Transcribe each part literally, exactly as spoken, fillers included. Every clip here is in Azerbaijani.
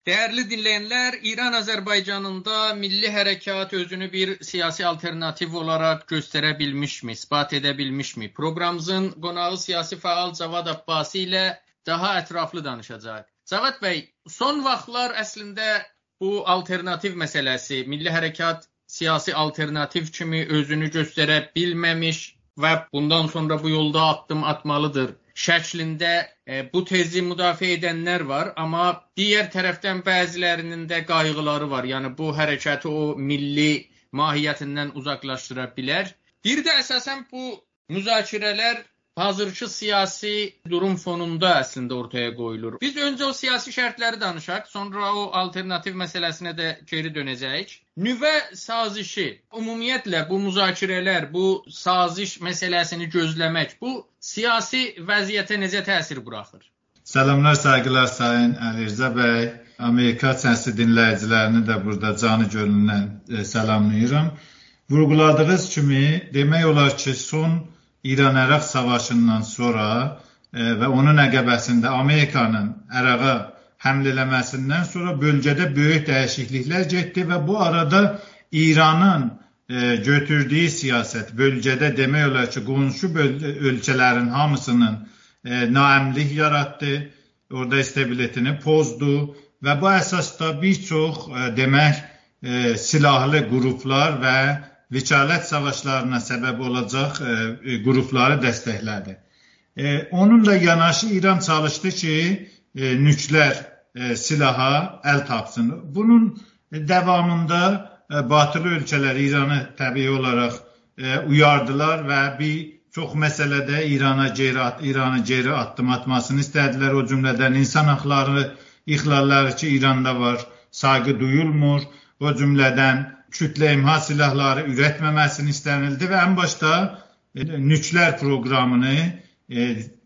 Değerli dinleyenler, İran-Azərbaycanında milli hərəkat özünü bir siyasi alternativ olarak göstərebilmiş mi, ispat edebilmiş mi? Programımızın qonağı siyasi faal Cavad Abbasi ilə daha ətraflı danışacaq. Cavad bəy, son vaxtlar əslində bu alternativ məsələsi, milli hərəkat siyasi alternativ kimi özünü göstərə bilməmiş və bundan sonra bu yolda addım atmalıdır şəklində e, bu tezi müdafiə edənlər var, amma digər tərəfdən bəzilərinin də qayğıları var. Yəni bu hərəkəti o milli mahiyyətindən uzaqlaşdıra bilər. Bir də əsasən bu müzakirələr hazırki siyasi durum fonunda əslində ortaya qoyulur. Biz öncə o siyasi şərtləri danışaq, sonra o alternativ məsələsinə də geri dönəcəyik. Nüvə sazişi, ümumiyyətlə bu müzakirələr, bu saziş məsələsini gözləmək, bu siyasi vəziyyətə necə təsir buraxır? Salamlar, saygılar Sayın Əli Rza bəy. Amerika səsi dinləyicilərini də burada canı gönlündən e, salamlayıram. Vurguladığınız kimi demək olar ki, son İran-Ərəq savaşından sonra e, və onun əqəbəsində Amerikanın Ərəqa həmlə eləməsindən sonra bölgədə böyük dəyişikliklər getdi və bu arada İranın e, götürdüyü siyasət bölgədə demək olar ki, qonşu ölkələrin hamısının e, naəmlik yaratdı, orada stabilitetini pozdu və bu əsasda bir çox e, demək e, silahlı qruplar və vikalət savaşlarına səbəb olacaq e, qrupları dəstəklədi. E, onunla yanaşı İran çalışdı ki, e, nüklər e, silaha əl tapsın. Bunun davamında e, batılı ölkələr İranı təbii olaraq e, uyardılar və bir çox məsələdə İrana geri, İranı geri addım atmasını istədilər. O cümlədən insan haqları ixlalları ki, İranda var, sayğı duyulmur. O cümlədən kütlə imha silahları ürətməməsini istənildi və ən başda e, nüklər proqramını e,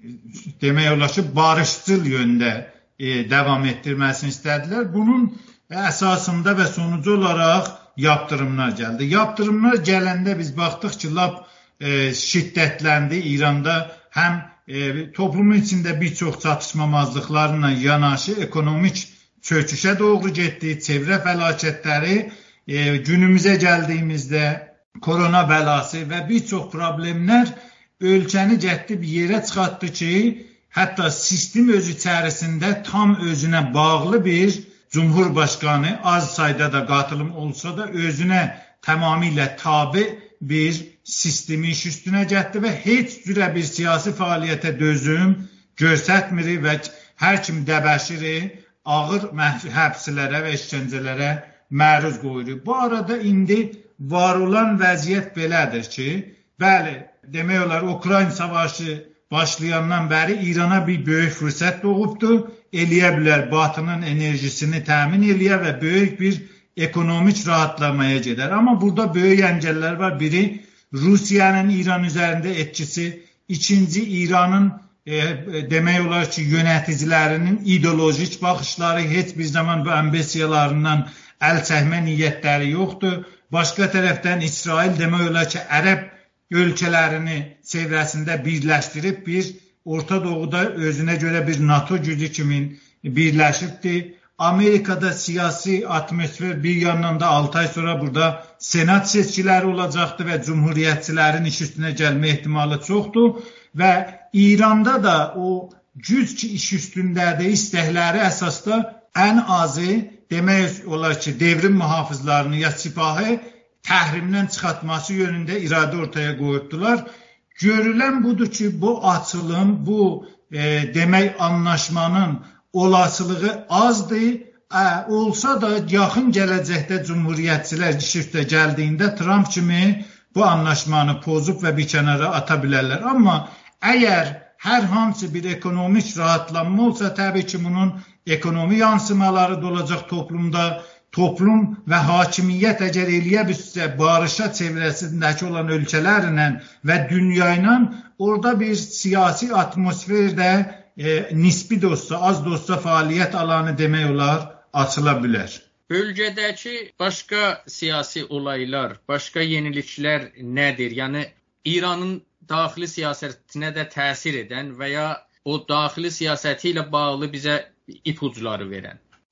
demək olar ki, barışçıl yöndə e, davam etdirməsini istədilər. Bunun əsasında və sonucu olaraq yaptırımlar gəldi. Yaptırımlar gələndə biz baxdıq ki, lap e, şiddətləndi. İranda həm e, toplumun içində bir çox çatışmamazlıqlarla yanaşı ekonomik çöküşə doğru getdi, çevrə fəlakətləri, E, günümüzə gəldiyimizdə korona bəlası və bir çox problemlər ölkəni cəhdi bir yerə çıxartdı ki, hətta sistem özü içərisində tam özünə bağlı bir Cumhurbaşqanı az sayda da qatılım olsa da özünə tamamilə tabi bir sistemi iş üstünə getdi və heç cürə bir siyasi fəaliyyətə dözüm göstərmir və hər kim dəbəşiri ağır həbslərə və işgəncələrə məruz qoyulur. Bu arada indi var olan vəziyyət belədir ki, bəli, demək olar, Ukrayna savaşı başlayandan bəri İrana bir böyük fürsət doğubdur. Eləyə bilər, batının enerjisini təmin eləyə və böyük bir ekonomik rahatlamaya gedər. Amma burada böyük əngəllər var. Biri, Rusiyanın İran üzərində etkisi. İkinci, İranın e, demək olar ki, yönəticilərinin ideolojik baxışları heç bir zaman bu ambisiyalarından əl çəkmə niyyətləri yoxdur. Başqa tərəfdən İsrail demək olar ki, ərəb ölkələrini çevrəsində birləşdirib bir Orta Doğuda özünə görə bir NATO gücü kimi birləşibdir. Amerikada siyasi atmosfer bir yandan da altı ay sonra burada senat seçkiləri olacaqdır və cumhuriyyətçilərin iş üstünə gəlmə ehtimalı çoxdur və İranda da o güc ki iş üstündədir, istəkləri əsasda ən azı demək olar ki, devrim mühafizlarını ya sipahı təhrimdən çıxartması yönündə iradə ortaya qoyubdular. Görülən budur ki, bu açılım, bu e, demək anlaşmanın olasılığı azdır. Ə, olsa da yaxın gələcəkdə cumhuriyyətçilər iş üstə gəldiyində Trump kimi bu anlaşmanı pozub və bir kənara ata bilərlər. Amma əgər hər hansı bir ekonomik rahatlanma olsa, təbii ki, bunun ekonomi yansımaları da olacaq toplumda. Toplum və hakimiyyət əgər eləyə bilsə, barışa çevrəsindəki olan ölkələrlə və dünya ilə orada bir siyasi atmosferdə e, nisbi də olsa, az da olsa fəaliyyət alanı demək olar, açıla bilər. Bölgədəki başqa siyasi olaylar, başqa yeniliklər nədir? Yəni, İranın daxili siyasətinə də təsir edən və ya o daxili siyasəti ilə bağlı bizə ipucları verən.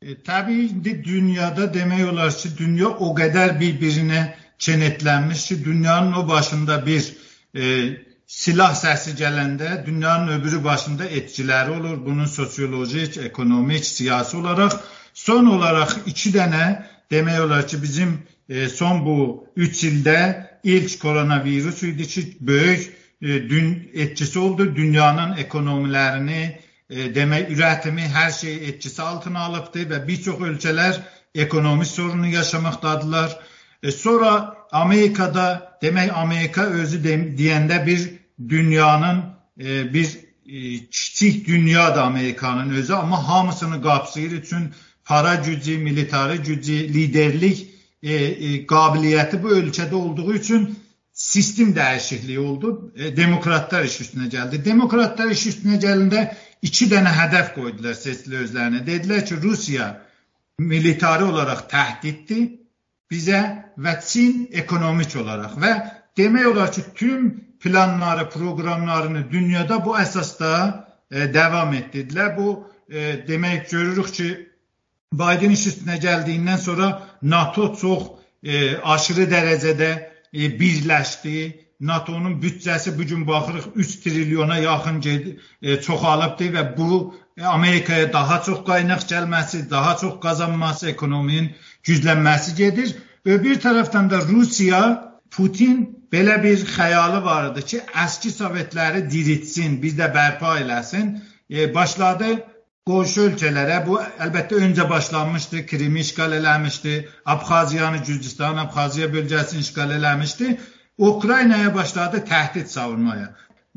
E, tabii indi dünyada demək olar ki, dünya o qədər bir-birinə kenetlenmiş ki, dünyanın o başında bir e, silah səsi gələndə dünyanın öbürü başında etkiləri olur. Bunun sosyolojik, ekonomik, siyasi olarak. Son olarak iki dənə demək olar ki, bizim e, son bu üç ildə ilk koronavirüs idi ki, böyük e, dün etkisi oldu. Dünyanın ekonomilərini, e, demək üretimi, her şeyi etkisi altına alıbdı ve birçok ölkələr ekonomi sorunu yaşamaktadılar. E, sonra Amerika'da demək Amerika özü de, deyəndə bir dünyanın e, bir e, kiçik dünya da Amerikanın özü, ama hamısını qapsayır üçün para gücü, militari gücü, liderlik e, e, qabiliyyəti bu ölkədə olduğu üçün sistem dəyişikliyi oldu. E, demokratlar iş üstünə gəldi. Demokratlar iş üstünə gəlində iki dənə hədəf qoydular seçili özlərinə. Dedilər ki, Rusiya militari olarak təhdiddir bizə və Çin ekonomik olarak və demək olar ki, tüm planları, programlarını dünyada bu əsasda e, devam ettirdiler. Bu e, demək görürük ki, Biden iş üstünə gəldiyindən sonra NATO çox e, aşırı dərəcədə e, birləşdi. NATO'nun bütçəsi bugün baxırıq üç trilyona yaxın e, çoxalıbdı və bu e, Amerikaya daha çox qaynaq gəlməsi, daha çox qazanması, ekonominin güclənməsi gedir. Öbür tərəfdən də Rusiya, Putin belə bir xəyalı vardı ki, əski Sovetləri diritsin, biz də bərpa eləsin. E, başladı qonşu ölkələrə, bu əlbəttə öncə başlanmışdı, Krimi işgal eləmişdi, Abxaziyanı, Gürcistan, Abxaziya bölgəsini işgal eləmişdi. Ukraynaya başladı təhdid savurmaya.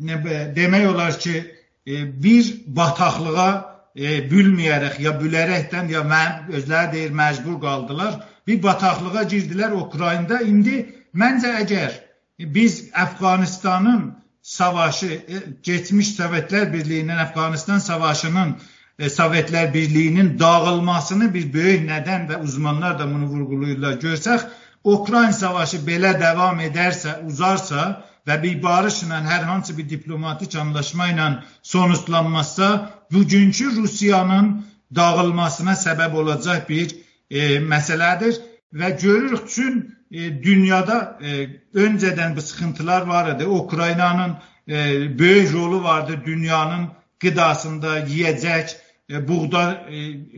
Demək olar ki, bir bataqlığa bülməyərək, ya bülərəkdən, ya özləri deyir, məcbur qaldılar. Bir bataqlığa girdilər Ukraynada. İndi məncə əgər biz Əfqanistanın savaşı, geçmiş Sovetlər Birliyinin, Əfqanistan savaşının, Sovetlər Birliyinin dağılmasını bir böyük nədən və uzmanlar da bunu vurğulayırlar görsək, Ukrayna savaşı belə devam edersə, uzarsa və bir barışla, hər hansı bir diplomatik anlaşma ilə sonuçlanmazsa, bugünkü Rusiyanın dağılmasına səbəb olacaq bir e, məsələdir və görürük üçün e, dünyada e, öncədən bu sıxıntılar var idi. Ukraynanın e, böyük rolu vardı dünyanın qıdasında, yiyəcək, e, buğda e,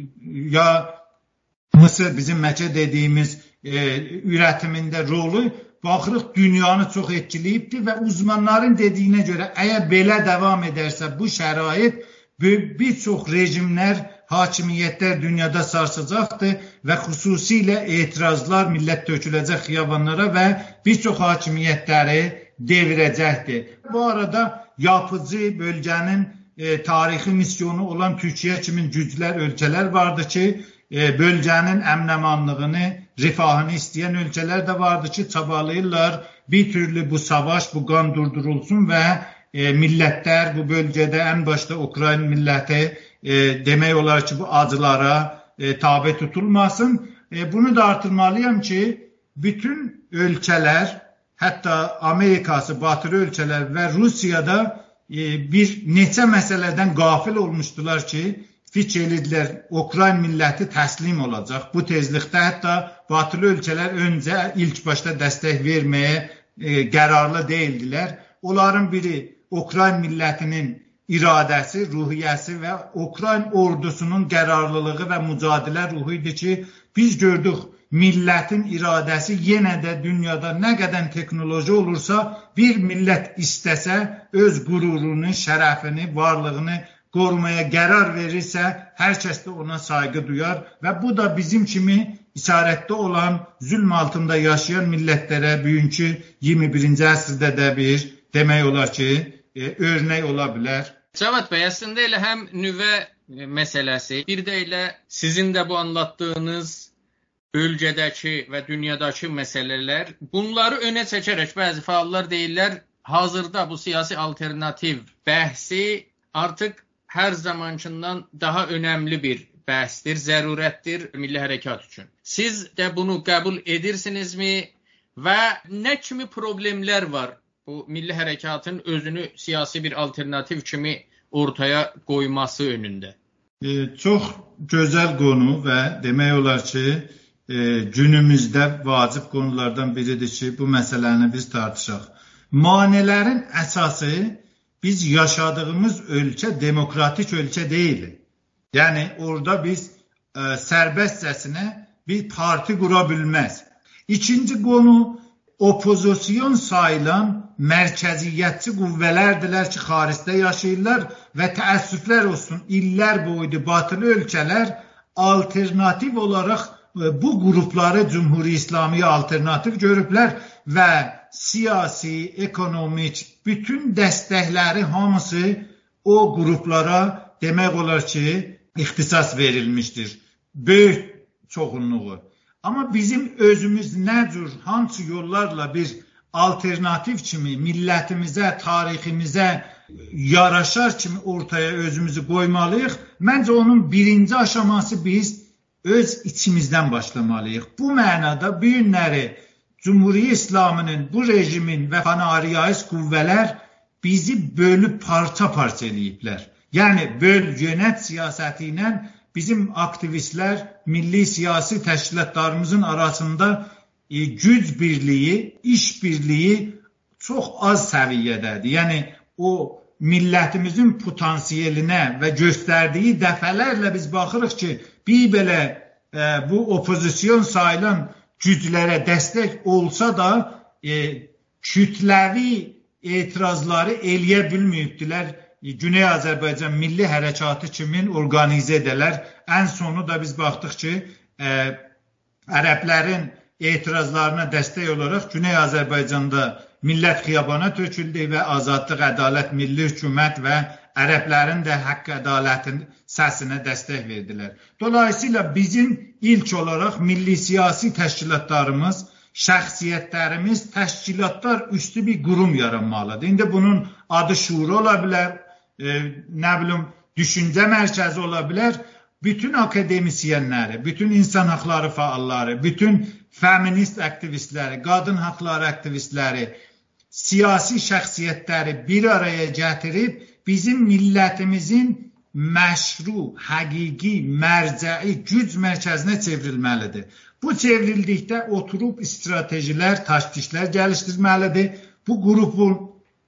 ya Mısır bizim məcə dediyimiz e, üretiminde rolu baxırıq dünyanı çox etkiləyibdir və uzmanların dediyinə görə əgər belə devam edərsə bu şərait bir çox rejimlər, hakimiyyətlər dünyada sarsacaqdır və xüsusilə etirazlar millət töküləcək xiyabanlara və bir çox hakimiyyətləri devirəcəkdir. Bu arada yapıcı bölgənin e, tarixi misyonu olan Türkiyə kimi güclər, ölkələr vardı ki, E, bölgenin əmnəmanlığını, rifahını isteyen ölkələr də vardı ki, çabalayırlar bir türlü bu savaş, bu qan durdurulsun və e, millətlər bu bölgədə ən başda Ukrayna milləti e, demək olar ki, bu acılara e, tabi tutulmasın. E, bunu da artırmalıyım ki, bütün ölkələr, hətta Amerikası, batılı ölkələr və Rusiyada e, bir neçə məsələdən qafil olmuşdular ki, fikir edirlər, Ukrayna milləti təslim olacaq. Bu tezlikdə hətta batılı ölkələr öncə ilk başda dəstək verməyə e, qərarlı deyildilər. Onların biri Ukrayna millətinin iradəsi, ruhiyyəsi və Ukrayna ordusunun qərarlılığı və mücadilə ruhu idi ki, biz gördük millətin iradəsi yenə də dünyada nə qədər teknoloji olursa, bir millət istəsə öz qürurunu, şərəfini, varlığını qorumaya qərar verirsə, hər kəs də ona saygı duyar və bu da bizim kimi isarətdə olan, zülm altında yaşayan millətlərə bugünkü iyirmi birinci əsrdə də bir demək olar ki, e, örnək ola bilər. Cavad bəy, əslində elə həm nüvə məsələsi, bir də elə sizin də bu anlattığınız bölgədəki və dünyadakı məsələlər, bunları önə çəkərək bəzi fəallar deyirlər, hazırda bu siyasi alternativ bəhsi artıq hər zamankindən daha önəmli bir bəhsdir, zərurətdir milli hərəkat üçün. Siz də bunu qəbul edirsinizmi və nə kimi problemlər var bu milli hərəkatın özünü siyasi bir alternativ kimi ortaya qoyması önündə? E, çox gözəl qonu və demək olar ki, e, günümüzdə vacib qonulardan biridir ki, bu məsələni biz tartışaq. Maneələrin əsası biz yaşadığımız ölkə demokratik ölkə deyil. Yəni orada biz e, sərbəstcəsinə bir parti qura bilməz. İkinci qonu opozisyon sayılan mərkəziyyətçi qüvvələrdirlər ki, xaricdə yaşayırlar və təəssüflər olsun, illər boyunca batılı ölkələr alternativ olaraq bu qrupları Cümhuri İslamiyə alternativ görüblər və siyasi, ekonomik bütün dəstəkləri hamısı o qruplara demək olar ki, ixtisas verilmişdir. Böyük çoxunluğu. Amma bizim özümüz nə cür, hansı yollarla bir alternativ kimi millətimizə, tariximizə yaraşar kimi ortaya özümüzü qoymalıyıq. Məncə onun birinci aşaması biz öz içimizdən başlamalıyıq. Bu mənada bu günləri Cümhuri İslamının, bu rejimin və fanariyais qüvvələr bizi bölüb parça-parça eləyiblər. Yəni böl yönət siyasəti ilə bizim aktivistlər, milli siyasi təşkilatlarımızın arasında e, güc birliyi, iş birliyi çox az səviyyədədir. Yəni o millətimizin potansiyelinə və göstərdiyi dəfələrlə biz baxırıq ki, bir belə e, bu opozisyon sayılan güclərə dəstək olsa da e, kütləvi etirazları eləyə bilməyibdilər. Güney Azərbaycan Milli Hərəkatı kimi organizə edələr. Ən sonu da biz baxdıq ki, ə, ərəblərin etirazlarına dəstək olaraq Güney Azərbaycanda millət xiyabana töküldü və Azadlıq, Ədalət, Milli Hökumət və ərəblərin də haqq ədalətin səsinə dəstək verdilər. Dolayısıyla bizim ilk olaraq milli siyasi təşkilatlarımız, şəxsiyyətlərimiz, təşkilatlar üstü bir qurum yaranmalıdır. İndi bunun adı şura ola bilər, e, nə bilim, düşüncə mərkəzi ola bilər. Bütün akademisyenləri, bütün insan haqları fəalları, bütün feminist aktivistləri, qadın haqları aktivistləri, siyasi şəxsiyyətləri bir araya gətirib bizim millətimizin məşru, həqiqi, mərcəi, güc mərkəzinə çevrilməlidir. Bu çevrildikdə oturub stratejilər, taktiklər gəlişdirməlidir. Bu qrupun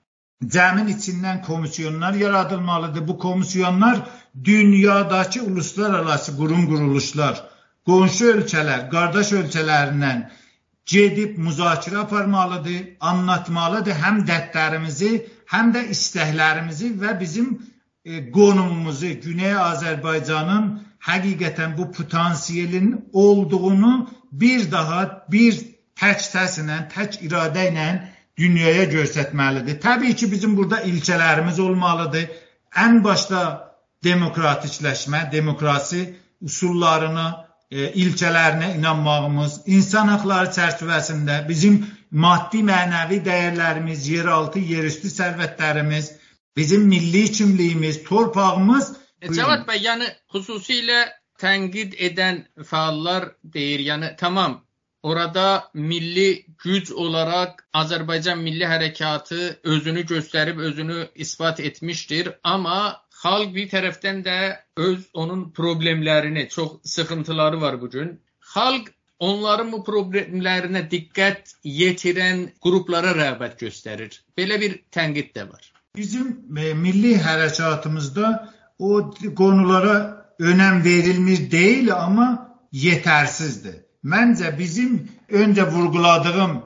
cəmin içindən komisyonlar yaradılmalıdır. Bu komisyonlar dünyadakı uluslararası qurum quruluşlar, qonşu ölkələr, qardaş ölkələrindən gedib müzakirə aparmalıdır, anlatmalıdır həm dərdlərimizi, həm də istəklərimizi və bizim e, qonumumuzu, Güney Azərbaycanın həqiqətən bu potansiyelin olduğunu bir daha bir tək səsinə, tək iradə ilə dünyaya göstərməlidir. Təbii ki, bizim burada ilçələrimiz olmalıdır. Ən başda demokratikləşmə, demokrasi usullarına, e, ilçələrinə inanmağımız, insan haqları çərçivəsində bizim maddi mənəvi dəyərlərimiz, yeraltı, yerüstü sərvətlərimiz, bizim milli kimliyimiz, torpağımız. E, Cavad bəy, yəni xüsusilə tənqid edən fəallar deyir, yəni tamam, orada milli güc olaraq Azərbaycan Milli Hərəkatı özünü göstərib, özünü isbat etmişdir, amma xalq bir tərəfdən də öz onun problemlərini, çox sıxıntıları var bugün. Xalq onların bu problemlərinə diqqət yetirən qruplara rəğbət göstərir. Belə bir tənqid də var. Bizim e, milli hərəkatımızda o konulara önəm verilmiş deyil, amma yetersizdir. Məncə bizim öncə vurguladığım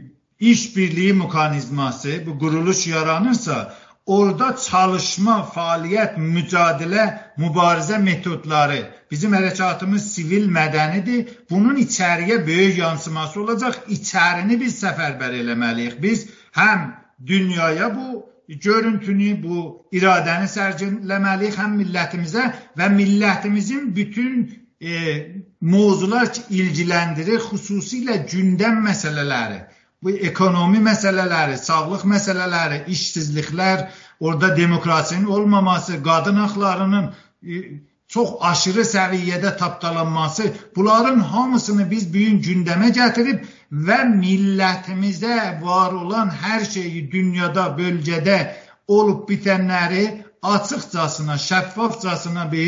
işbirliği mekanizması, bu quruluş yaranırsa, orada çalışma, fəaliyyət, mücadilə, mübarizə metodları, bizim hərəkatımız sivil mədənidir. Bunun içəriyə böyük yansıması olacaq. İçərini biz səfərbər eləməliyik. Biz həm dünyaya bu görüntünü, bu iradəni sərgiləməliyik, həm millətimizə və millətimizin bütün e, mövzular ki, ilgiləndirir, xüsusilə gündəm məsələləri, bu ekonomi məsələləri, sağlıq məsələləri, işsizliklər, orada demokrasinin olmaması, qadın haqlarının e, çox aşırı səviyyədə tapdalanması, bunların hamısını biz bugün gündəmə gətirib və millətimizdə var olan hər şeyi dünyada, bölgədə olub bitənləri açıqcasına, şəffafcasına biz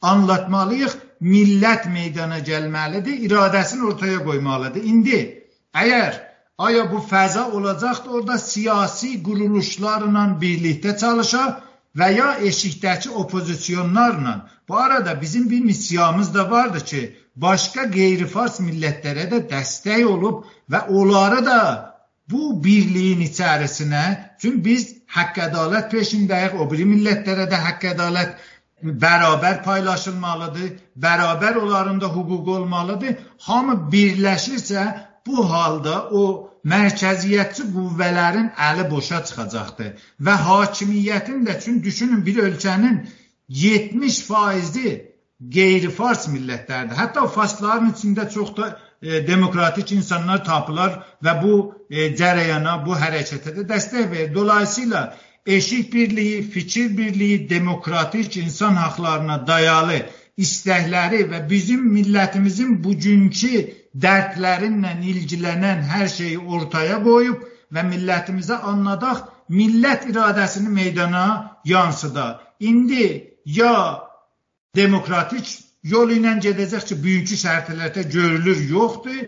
anlatmalıyıq. Millət meydana gəlməlidir, iradəsini ortaya qoymalıdır. İndi əgər aya bu fəza olacaqdır, orada siyasi quruluşlarla birlikdə çalışaq və ya eşikdəki opozisyonlarla. Bu arada bizim bir missiyamız da vardı ki, başqa qeyri-fars millətlərə də dəstək olub və onları da bu birliyin içərisinə, çünki biz haqq-ədalət peşindəyik, o biri millətlərə də haqq-ədalət bərabər paylaşılmalıdır, bərabər onların da hüququ olmalıdır. Hamı birləşirsə, bu halda o mərkəziyyətçi qüvvələrin əli boşa çıxacaqdır. Və hakimiyyətin də, çünki düşünün bir ölkənin yetmiş faizi qeyri-fars millətlərdir. Hətta farsların içində çox da e, demokratik insanlar tapılar və bu e, cərəyana, bu hərəkətə də dəstək verir. Dolayısıyla eşik birliyi, fikir birliyi, demokratik insan haqlarına dayalı istəkləri və bizim millətimizin bugünkü dərdlərinlə ilgilənən hər şeyi ortaya qoyub və millətimizə anladaq, millət iradəsini meydana yansıda. İndi ya demokratik yol ilə gedəcək ki, bugünkü şərtlərdə görülür, yoxdur.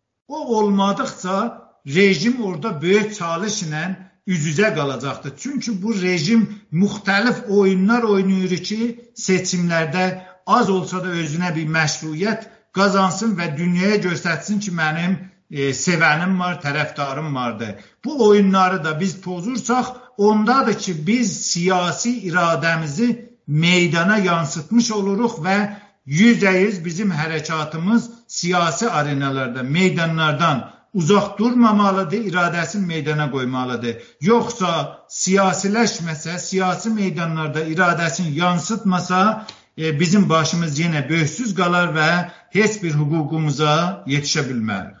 O olmadıqca rejim orada böyük çalış ilə üz-üzə qalacaqdır. Çünki bu rejim müxtəlif oyunlar oynayır ki, seçimlərdə az olsa da özünə bir məşruiyyət qazansın və dünyaya göstərsin ki, mənim e, sevənim var, tərəfdarım vardır. Bu oyunları da biz pozursaq, ondadır ki, biz siyasi iradəmizi meydana yansıtmış oluruq və yüzdə yüz bizim hərəkatımız siyasi arenalarda, meydanlardan uzaq durmamalıdır, iradəsini meydana qoymalıdır. Yoxsa siyasiləşməsə, siyasi meydanlarda iradəsini yansıtmasa, e, bizim başımız yenə böyüksüz qalar və heç bir hüququmuza yetişə bilmərik.